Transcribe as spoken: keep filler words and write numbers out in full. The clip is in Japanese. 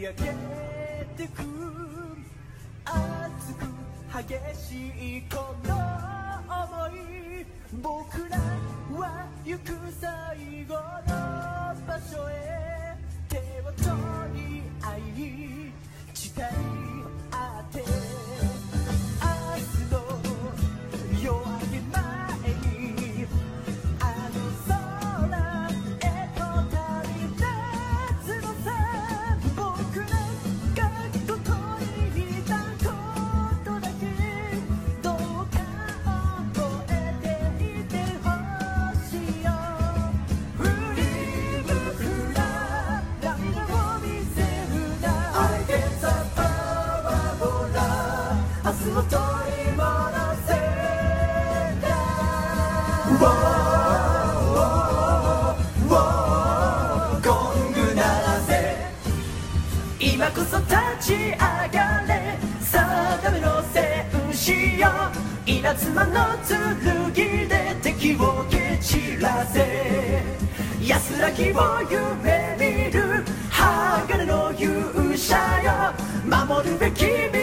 上げてく熱く激しいこの想い僕らは行く最後の場所へ手を取り合い誓い合って明日の夜明け前にあの空へと旅立つのさ僕らがここにいたことだけどうか覚えていてほしいよ振り向くな涙を見せるな I get the power ほら明日を取り戻せた Whoa, whoa, ゴング鳴らせ今こそ立ち上がれ定めの戦士よ稲妻の剣で敵を蹴散らせ安らぎを夢見る鋼の勇者よ守るべき道